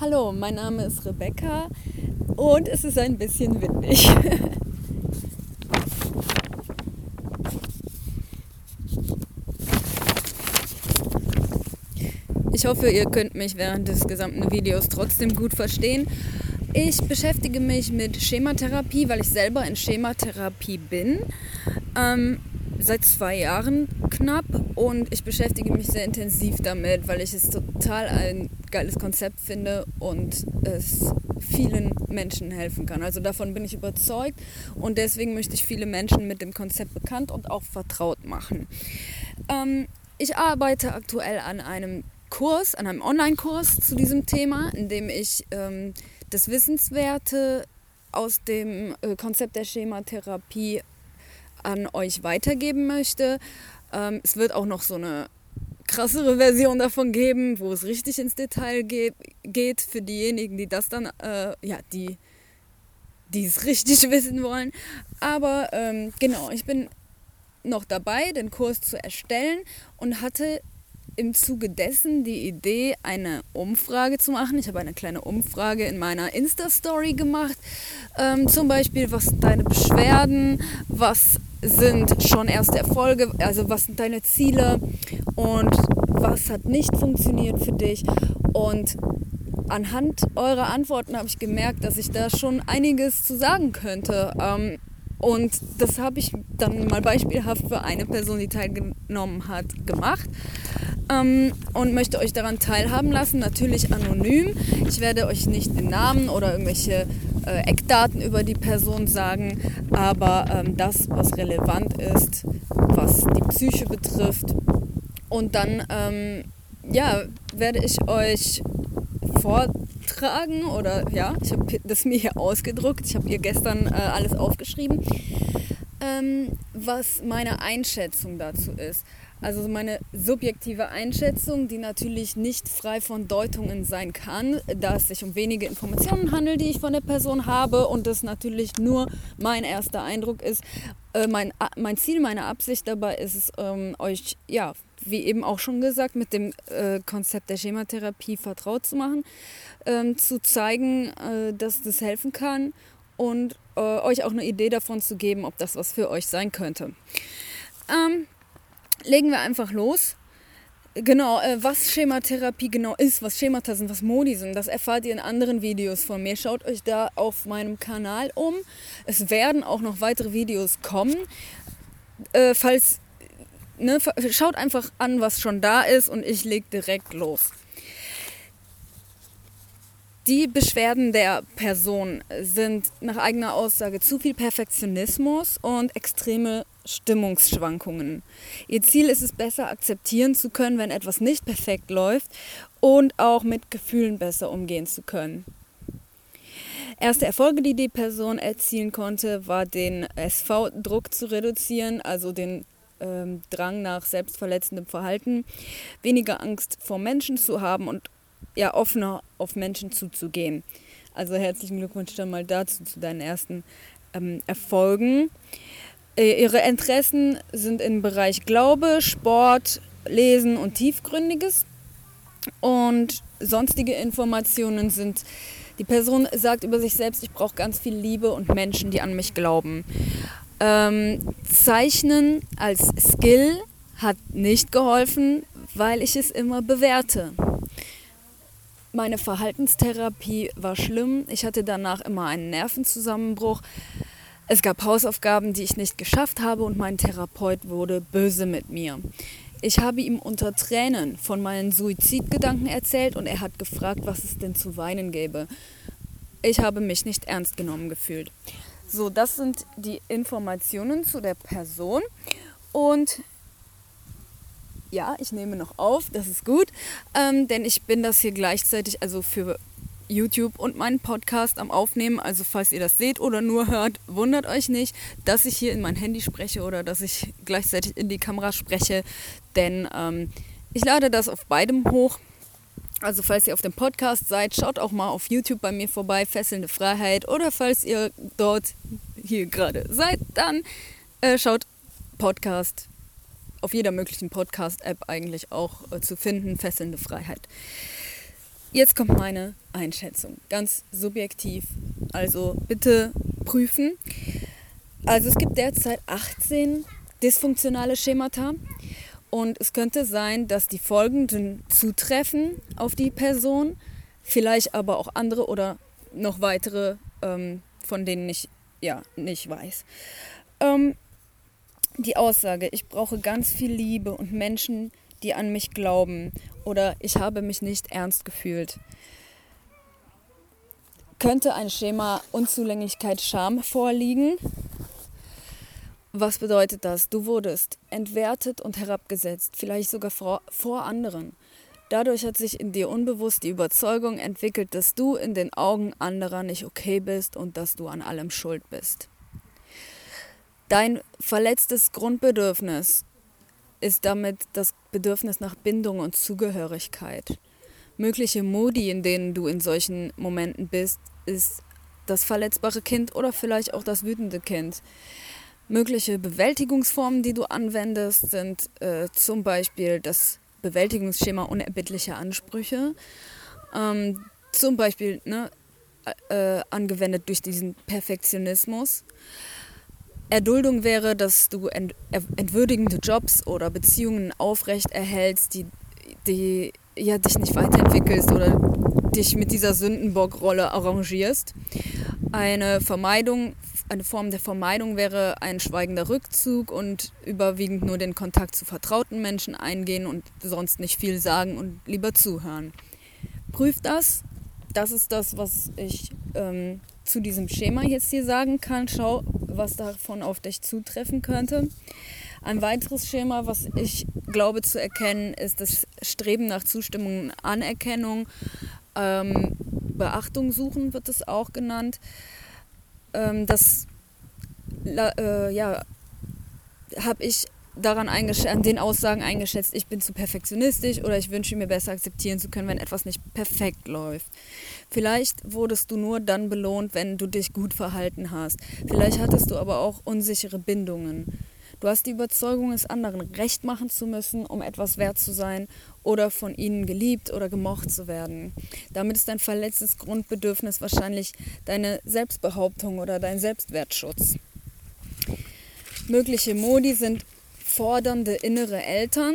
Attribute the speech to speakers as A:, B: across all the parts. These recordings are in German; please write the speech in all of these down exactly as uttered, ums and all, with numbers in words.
A: Hallo, mein Name ist Rebecca und es ist ein bisschen windig. Ich hoffe, ihr könnt mich während des gesamten Videos trotzdem gut verstehen. Ich beschäftige mich mit Schematherapie, weil ich selber in Schematherapie bin. Ähm, seit zwei Jahren knapp und ich beschäftige mich sehr intensiv damit, weil ich es total ein geiles Konzept finde und es vielen Menschen helfen kann. Also davon bin ich überzeugt und deswegen möchte ich viele Menschen mit dem Konzept bekannt und auch vertraut machen. Ähm, ich arbeite aktuell an einem Kurs, an einem Online-Kurs zu diesem Thema, in dem ich ähm, das Wissenswerte aus dem äh, Konzept der Schematherapie an euch weitergeben möchte. Ähm, es wird auch noch so eine krassere Version davon geben, wo es richtig ins Detail geht, geht für diejenigen, die das dann, äh, ja, die, die es richtig wissen wollen. Aber ähm, genau, ich bin noch dabei, den Kurs zu erstellen und hatte im Zuge dessen die Idee, eine Umfrage zu machen. Ich habe eine kleine Umfrage in meiner Insta-Story gemacht. Ähm, zum Beispiel, was sind deine Beschwerden, was sind schon erste Erfolge, also was sind deine Ziele und was hat nicht funktioniert für dich. Und anhand eurer Antworten habe ich gemerkt, dass ich da schon einiges zu sagen könnte. Ähm, Und das habe ich dann mal beispielhaft für eine Person, die teilgenommen hat, gemacht ähm, und möchte euch daran teilhaben lassen, natürlich anonym. Ich werde euch nicht den Namen oder irgendwelche äh, Eckdaten über die Person sagen, aber ähm, das, was relevant ist, was die Psyche betrifft. Und dann ähm, ja, werde ich euch vortragen oder ja, ich habe das mir hier ausgedruckt, ich habe ihr gestern äh, alles aufgeschrieben, ähm, was meine Einschätzung dazu ist. Also meine subjektive Einschätzung, die natürlich nicht frei von Deutungen sein kann, da es sich um wenige Informationen handelt, die ich von der Person habe und das natürlich nur mein erster Eindruck ist. Äh, mein, mein Ziel, meine Absicht dabei ist es, ähm, euch, ja, wie eben auch schon gesagt, mit dem äh, Konzept der Schematherapie vertraut zu machen, ähm, zu zeigen, äh, dass das helfen kann und äh, euch auch eine Idee davon zu geben, ob das was für euch sein könnte. Ähm, legen wir einfach los. Genau, äh, was Schematherapie genau ist, was Schemata sind, was Modi sind, das erfahrt ihr in anderen Videos von mir. Schaut euch da auf meinem Kanal um. Es werden auch noch weitere Videos kommen. Äh, falls, ne, schaut einfach an, was schon da ist und ich lege direkt los. Die Beschwerden der Person sind nach eigener Aussage zu viel Perfektionismus und extreme Stimmungsschwankungen. Ihr Ziel ist es, besser akzeptieren zu können, wenn etwas nicht perfekt läuft und auch mit Gefühlen besser umgehen zu können. Erste Erfolge, die die Person erzielen konnte, war den S V-Druck zu reduzieren, also den ähm, Drang nach selbstverletzendem Verhalten, weniger Angst vor Menschen zu haben und ja, offener auf Menschen zuzugehen. Also herzlichen Glückwunsch dann mal dazu, zu deinen ersten ähm, Erfolgen. Äh, ihre Interessen sind im Bereich Glaube, Sport, Lesen und Tiefgründiges. Und sonstige Informationen sind, die Person sagt über sich selbst, ich brauche ganz viel Liebe und Menschen, die an mich glauben. Ähm, Zeichnen als Skill hat nicht geholfen, weil ich es immer bewerte. Meine Verhaltenstherapie war schlimm. Ich hatte danach immer einen Nervenzusammenbruch. Es gab Hausaufgaben, die ich nicht geschafft habe und mein Therapeut wurde böse mit mir. Ich habe ihm unter Tränen von meinen Suizidgedanken erzählt und er hat gefragt, was es denn zu weinen gäbe. Ich habe mich nicht ernst genommen gefühlt. So, das sind die Informationen zu der Person und ja, ich nehme noch auf, das ist gut, ähm, denn ich bin das hier gleichzeitig also für YouTube und meinen Podcast am Aufnehmen, also falls ihr das seht oder nur hört, wundert euch nicht, dass ich hier in mein Handy spreche oder dass ich gleichzeitig in die Kamera spreche, denn ähm, ich lade das auf beidem hoch. Also falls ihr auf dem Podcast seid, schaut auch mal auf YouTube bei mir vorbei, Fesselnde Freiheit, oder falls ihr dort hier gerade seid, dann äh, schaut Podcast auf jeder möglichen Podcast-App eigentlich auch äh, zu finden, Fesselnde Freiheit. Jetzt kommt meine Einschätzung, ganz subjektiv, also bitte prüfen. Also es gibt derzeit achtzehn dysfunktionale Schemata und es könnte sein, dass die folgenden zutreffen auf die Person, vielleicht aber auch andere oder noch weitere, ähm, von denen ich ja nicht weiß. Ähm, die Aussage, ich brauche ganz viel Liebe und Menschen, die an mich glauben, oder ich habe mich nicht ernst gefühlt, könnte ein Schema Unzulänglichkeit, Scham vorliegen. Was bedeutet das? Du wurdest entwertet und herabgesetzt, vielleicht sogar vor, vor anderen. Dadurch hat sich in dir unbewusst die Überzeugung entwickelt, dass du in den Augen anderer nicht okay bist und dass du an allem schuld bist. Dein verletztes Grundbedürfnis ist damit das Bedürfnis nach Bindung und Zugehörigkeit. Mögliche Modi, in denen du in solchen Momenten bist, ist das verletzbare Kind oder vielleicht auch das wütende Kind. Mögliche Bewältigungsformen, die du anwendest, sind äh, zum Beispiel das Bewältigungsschema unerbittlicher Ansprüche, ähm, zum Beispiel ne, äh, angewendet durch diesen Perfektionismus. Erduldung wäre, dass du ent- entwürdigende Jobs oder Beziehungen aufrecht erhältst, die, die ja, dich nicht weiterentwickelst oder dich mit dieser Sündenbock-Rolle arrangierst. Eine Vermeidung, eine Form der Vermeidung wäre ein schweigender Rückzug und überwiegend nur den Kontakt zu vertrauten Menschen eingehen und sonst nicht viel sagen und lieber zuhören. Prüf das. Das ist das, was ich ähm, zu diesem Schema jetzt hier sagen kann. Schau, was davon auf dich zutreffen könnte. Ein weiteres Schema, was ich glaube zu erkennen, ist das Streben nach Zustimmung und Anerkennung. Ähm, Beachtung suchen wird es auch genannt. Ähm, das äh, ja, habe ich daran eingesch- an den Aussagen eingeschätzt, ich bin zu perfektionistisch oder ich wünsche mir besser akzeptieren zu können, wenn etwas nicht perfekt läuft. Vielleicht wurdest du nur dann belohnt, wenn du dich gut verhalten hast. Vielleicht hattest du aber auch unsichere Bindungen. Du hast die Überzeugung, es anderen recht machen zu müssen, um etwas wert zu sein oder von ihnen geliebt oder gemocht zu werden. Damit ist dein verletztes Grundbedürfnis wahrscheinlich deine Selbstbehauptung oder dein Selbstwertschutz. Mögliche Modi sind fordernde innere Eltern.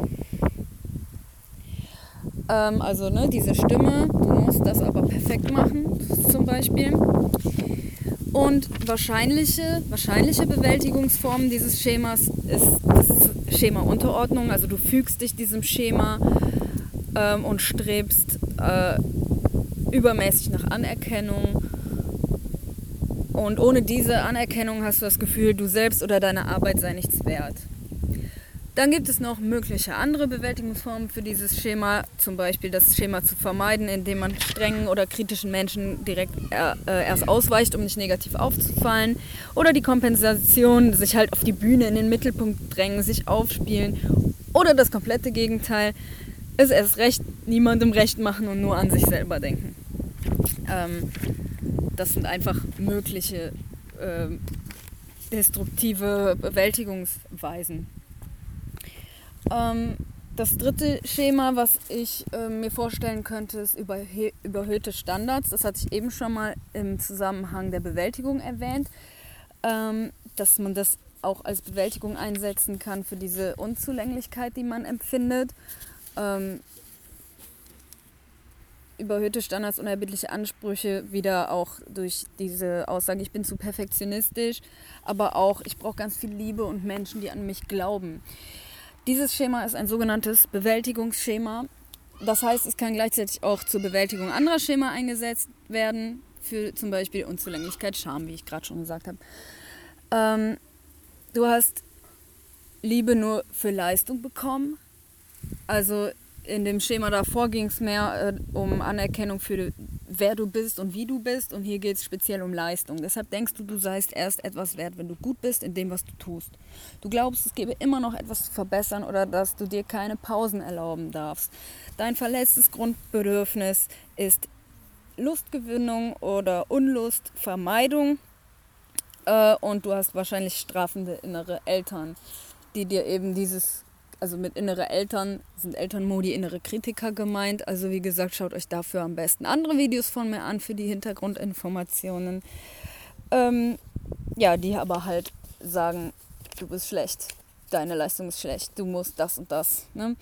A: Ähm, also ne, diese Stimme, du musst das aber perfekt machen, zum Beispiel. Und wahrscheinliche, wahrscheinliche Bewältigungsformen dieses Schemas ist das Schema Unterordnung. Also du fügst dich diesem Schema ähm, und strebst äh, übermäßig nach Anerkennung. Und ohne diese Anerkennung hast du das Gefühl, du selbst oder deine Arbeit sei nichts wert. Dann gibt es noch mögliche andere Bewältigungsformen für dieses Schema, zum Beispiel das Schema zu vermeiden, indem man strengen oder kritischen Menschen direkt äh, erst ausweicht, um nicht negativ aufzufallen. Oder die Kompensation, sich halt auf die Bühne in den Mittelpunkt drängen, sich aufspielen. Oder das komplette Gegenteil, es erst recht niemandem recht machen und nur an sich selber denken. Ähm, das sind einfach mögliche äh, destruktive Bewältigungsweisen. Ähm, das dritte Schema, was ich äh, mir vorstellen könnte, ist überhe- überhöhte Standards. Das hatte ich eben schon mal im Zusammenhang der Bewältigung erwähnt, ähm, dass man das auch als Bewältigung einsetzen kann für diese Unzulänglichkeit, die man empfindet. Ähm, überhöhte Standards, unerbittliche Ansprüche, wieder auch durch diese Aussage, ich bin zu perfektionistisch, aber auch, ich brauche ganz viel Liebe und Menschen, die an mich glauben. Dieses Schema ist ein sogenanntes Bewältigungsschema. Das heißt, es kann gleichzeitig auch zur Bewältigung anderer Schema eingesetzt werden, für zum Beispiel Unzulänglichkeit, Scham, wie ich gerade schon gesagt habe. Ähm, du hast Liebe nur für Leistung bekommen. Also in dem Schema davor ging es mehr äh, um Anerkennung für wer du bist und wie du bist, und hier geht es speziell um Leistung. Deshalb denkst du, du seist erst etwas wert, wenn du gut bist in dem, was du tust. Du glaubst, es gäbe immer noch etwas zu verbessern oder dass du dir keine Pausen erlauben darfst. Dein verletztes Grundbedürfnis ist Lustgewinnung oder Unlustvermeidung äh, und du hast wahrscheinlich strafende innere Eltern, die dir eben dieses also mit innere Eltern sind Elternmodi innere Kritiker gemeint. Also wie gesagt, schaut euch dafür am besten andere Videos von mir an für die Hintergrundinformationen. Ähm, ja, die aber halt sagen, du bist schlecht, deine Leistung ist schlecht, du musst das und das. Ne?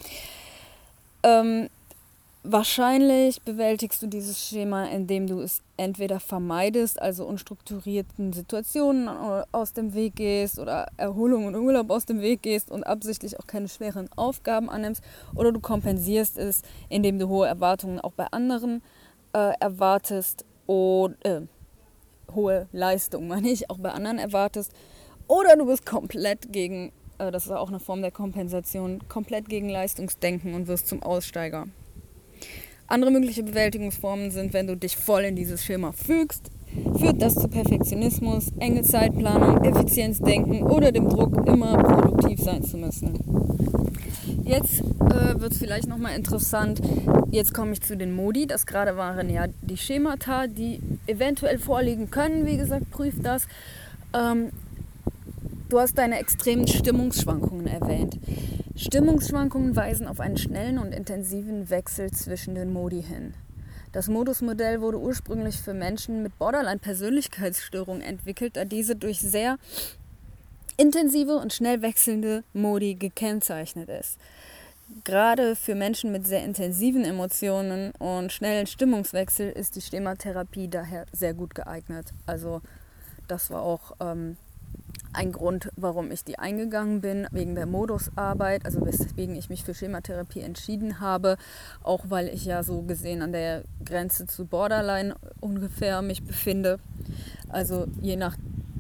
A: Ähm, Wahrscheinlich bewältigst du dieses Schema, indem du es entweder vermeidest, also unstrukturierten Situationen aus dem Weg gehst oder Erholung und Urlaub aus dem Weg gehst und absichtlich auch keine schweren Aufgaben annimmst, oder du kompensierst es, indem du hohe Erwartungen auch bei anderen äh, erwartest oder äh, hohe Leistung, meine ich, auch bei anderen erwartest, oder du bist komplett gegen, äh, das ist auch eine Form der Kompensation, komplett gegen Leistungsdenken und wirst zum Aussteiger. Andere mögliche Bewältigungsformen sind, wenn du dich voll in dieses Schema fügst, führt das zu Perfektionismus, enge Zeitplanung, Effizienzdenken oder dem Druck, immer produktiv sein zu müssen. Jetzt äh, wird es vielleicht nochmal interessant, jetzt komme ich zu den Modi, das gerade waren ja die Schemata, die eventuell vorliegen können, wie gesagt, prüf das. Ähm, du hast deine extremen Stimmungsschwankungen erwähnt. Stimmungsschwankungen weisen auf einen schnellen und intensiven Wechsel zwischen den Modi hin. Das Modusmodell wurde ursprünglich für Menschen mit Borderline-Persönlichkeitsstörungen entwickelt, da diese durch sehr intensive und schnell wechselnde Modi gekennzeichnet ist. Gerade für Menschen mit sehr intensiven Emotionen und schnellen Stimmungswechsel ist die Schematherapie daher sehr gut geeignet. Also das war auch ähm, ein Grund, warum ich die eingegangen bin, wegen der Modusarbeit, also weswegen ich mich für Schematherapie entschieden habe, auch weil ich ja so gesehen an der Grenze zu Borderline ungefähr mich befinde. Also je nach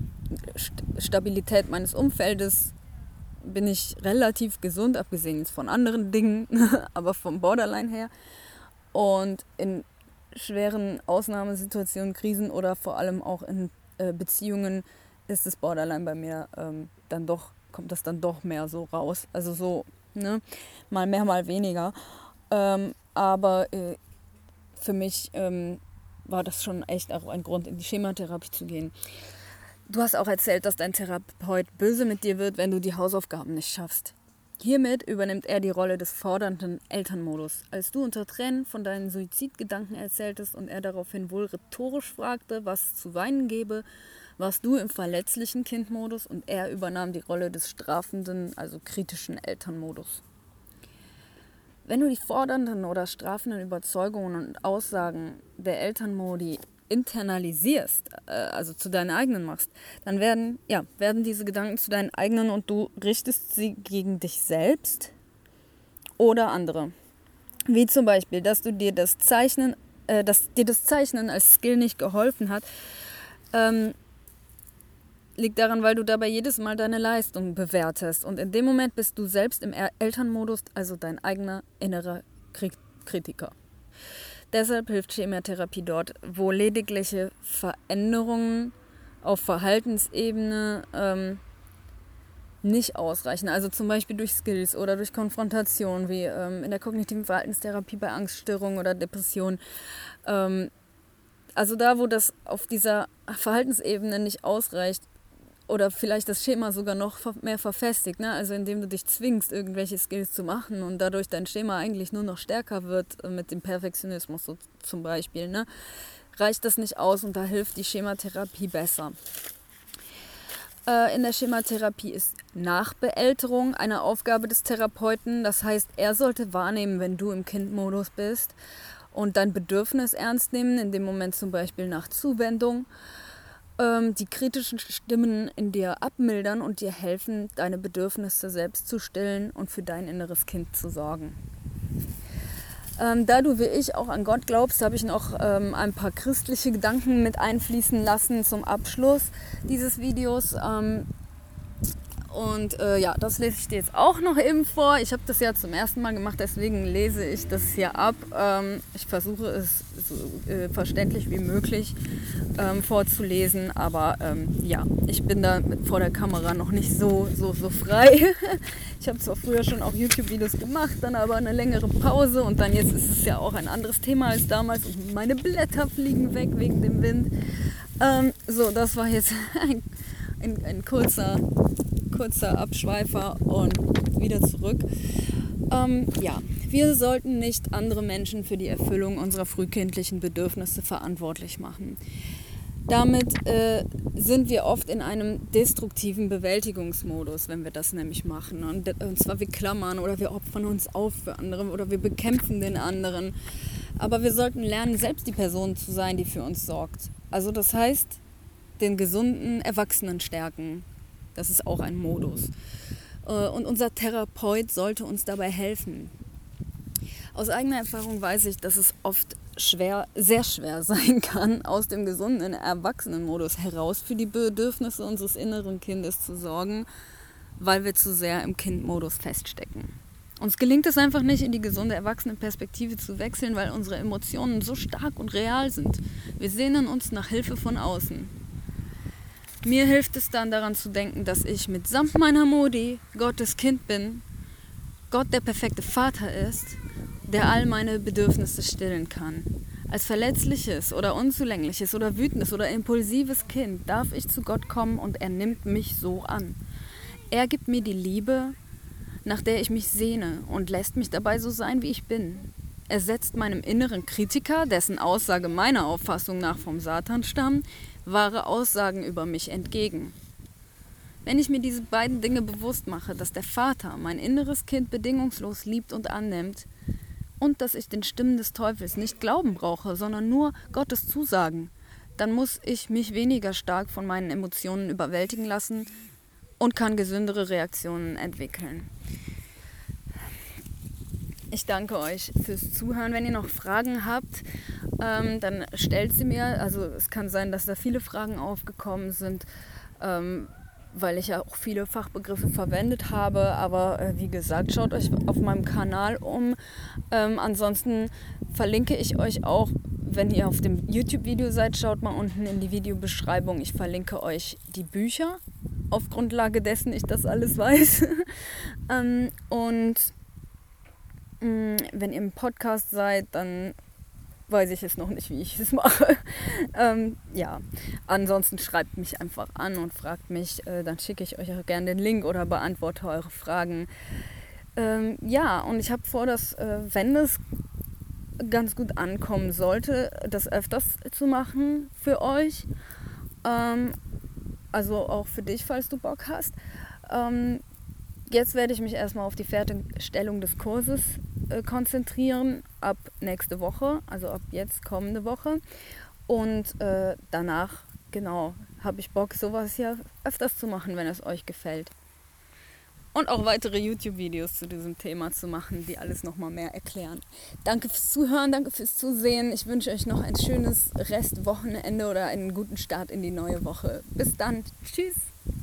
A: Stabilität meines Umfeldes bin ich relativ gesund, abgesehen jetzt von anderen Dingen, aber vom Borderline her. Und in schweren Ausnahmesituationen, Krisen oder vor allem auch in äh, Beziehungen ist das Borderline bei mir ähm, dann doch, kommt das dann doch mehr so raus. Also so, ne, mal mehr, mal weniger. Ähm, aber äh, für mich ähm, war das schon echt auch ein Grund, in die Schematherapie zu gehen. Du hast auch erzählt, dass dein Therapeut böse mit dir wird, wenn du die Hausaufgaben nicht schaffst. Hiermit übernimmt er die Rolle des fordernden Elternmodus. Als du unter Tränen von deinen Suizidgedanken erzähltest und er daraufhin wohl rhetorisch fragte, was es zu weinen gebe, warst du im verletzlichen Kindmodus und er übernahm die Rolle des strafenden, also kritischen Elternmodus. Wenn du die fordernden oder strafenden Überzeugungen und Aussagen der Elternmodi internalisierst, also zu deinen eigenen machst, dann werden, ja, werden diese Gedanken zu deinen eigenen und du richtest sie gegen dich selbst oder andere. Wie zum Beispiel, dass du dir das Zeichnen, äh, dass dir das Zeichnen als Skill nicht geholfen hat, ähm, liegt daran, weil du dabei jedes Mal deine Leistung bewertest. Und in dem Moment bist du selbst im Elternmodus, also dein eigener innerer Kritiker. Deshalb hilft Schematherapie dort, wo ledigliche Veränderungen auf Verhaltensebene ähm, nicht ausreichen. Also zum Beispiel durch Skills oder durch Konfrontation, wie ähm, in der kognitiven Verhaltenstherapie bei Angststörungen oder Depressionen. Ähm, also da, wo das auf dieser Verhaltensebene nicht ausreicht, oder vielleicht das Schema sogar noch mehr verfestigt, ne? Also indem du dich zwingst, irgendwelche Skills zu machen und dadurch dein Schema eigentlich nur noch stärker wird mit dem Perfektionismus so zum Beispiel, ne? Reicht das nicht aus und da hilft die Schematherapie besser. Äh, in der Schematherapie ist Nachbeälterung eine Aufgabe des Therapeuten, das heißt, er sollte wahrnehmen, wenn du im Kindmodus bist und dein Bedürfnis ernst nehmen, in dem Moment zum Beispiel nach Zuwendung, die kritischen Stimmen in dir abmildern und dir helfen, deine Bedürfnisse selbst zu stillen und für dein inneres Kind zu sorgen. Ähm, da du wie ich auch an Gott glaubst, habe ich noch ähm, ein paar christliche Gedanken mit einfließen lassen zum Abschluss dieses Videos. Ähm, und äh, ja, das lese ich dir jetzt auch noch eben vor. Ich habe das ja zum ersten Mal gemacht, deswegen lese ich das hier ab. Ähm, ich versuche es so äh, verständlich wie möglich ähm, vorzulesen, aber ähm, ja, ich bin da mit, vor der Kamera noch nicht so, so, so frei. Ich habe zwar früher schon auch YouTube-Videos gemacht, dann aber eine längere Pause und dann jetzt ist es ja auch ein anderes Thema als damals und meine Blätter fliegen weg wegen dem Wind. Ähm, so, das war jetzt ein, ein, ein kurzer kurzer Abschweifer und wieder zurück. Ähm, ja, wir sollten nicht andere Menschen für die Erfüllung unserer frühkindlichen Bedürfnisse verantwortlich machen. Damit äh, sind wir oft in einem destruktiven Bewältigungsmodus, wenn wir das nämlich machen. Und, und zwar wir klammern oder wir opfern uns auf für andere oder wir bekämpfen den anderen. Aber wir sollten lernen, selbst die Person zu sein, die für uns sorgt. Also das heißt, den gesunden Erwachsenen stärken. Das ist auch ein Modus. Und unser Therapeut sollte uns dabei helfen. Aus eigener Erfahrung weiß ich, dass es oft schwer, sehr schwer sein kann, aus dem gesunden Erwachsenenmodus heraus für die Bedürfnisse unseres inneren Kindes zu sorgen, weil wir zu sehr im Kindmodus feststecken. Uns gelingt es einfach nicht, in die gesunde Erwachsenenperspektive zu wechseln, weil unsere Emotionen so stark und real sind. Wir sehnen uns nach Hilfe von außen. Mir hilft es dann daran zu denken, dass ich mitsamt meiner Modi Gottes Kind bin, Gott der perfekte Vater ist, der all meine Bedürfnisse stillen kann. Als verletzliches oder unzulängliches oder wütendes oder impulsives Kind darf ich zu Gott kommen und er nimmt mich so an. Er gibt mir die Liebe, nach der ich mich sehne und lässt mich dabei so sein, wie ich bin. Er setzt meinem inneren Kritiker, dessen Aussage meiner Auffassung nach vom Satan stammt, wahre Aussagen über mich entgegen. Wenn ich mir diese beiden Dinge bewusst mache, dass der Vater mein inneres Kind bedingungslos liebt und annimmt und dass ich den Stimmen des Teufels nicht glauben brauche, sondern nur Gottes Zusagen, dann muss ich mich weniger stark von meinen Emotionen überwältigen lassen und kann gesündere Reaktionen entwickeln. Ich danke euch fürs Zuhören. Wenn ihr noch Fragen habt, ähm, dann stellt sie mir. Also es kann sein, dass da viele Fragen aufgekommen sind, ähm, weil ich ja auch viele Fachbegriffe verwendet habe. Aber äh, wie gesagt, schaut euch auf meinem Kanal um. Ähm, ansonsten verlinke ich euch auch, wenn ihr auf dem YouTube-Video seid, schaut mal unten in die Videobeschreibung. Ich verlinke euch die Bücher, auf Grundlage dessen ich das alles weiß. ähm, und wenn ihr im Podcast seid, dann weiß ich es noch nicht, wie ich es mache. ähm, ja, ansonsten schreibt mich einfach an und fragt mich, äh, dann schicke ich euch auch gerne den Link oder beantworte eure Fragen. Ähm, ja, und ich habe vor, dass, äh, wenn das ganz gut ankommen sollte, das öfters zu machen für euch. Ähm, also auch für dich, falls du Bock hast. Ähm, Jetzt werde ich mich erstmal auf die Fertigstellung des Kurses äh, konzentrieren, ab nächste Woche, also ab jetzt kommende Woche. Und äh, danach, genau, habe ich Bock, sowas hier öfters zu machen, wenn es euch gefällt. Und auch weitere YouTube-Videos zu diesem Thema zu machen, die alles nochmal mehr erklären. Danke fürs Zuhören, danke fürs Zusehen. Ich wünsche euch noch ein schönes Restwochenende oder einen guten Start in die neue Woche. Bis dann. Tschüss.